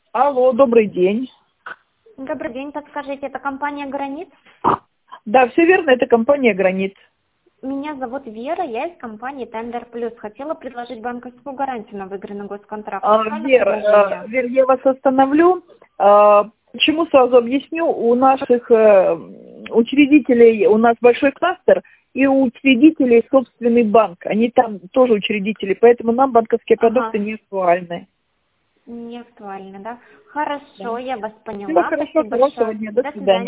Алло, добрый день. Добрый день, подскажите, это компания «Гранит»? Да, все верно, это компания «Гранит». Меня зовут Вера, я из компании «Тендер Плюс». Хотела предложить банковскую гарантию на выигранный госконтракт. Вера, я вас остановлю. Почему сразу объясню? У наших учредителей, у нас большой кластер, и у учредителей собственный банк. Они там тоже учредители, поэтому нам банковские продукты не актуальны. Не актуально, да? Хорошо, Да. я вас поняла. Всего хорошего, Спасибо большое. хорошего дня, до До свидания. свидания.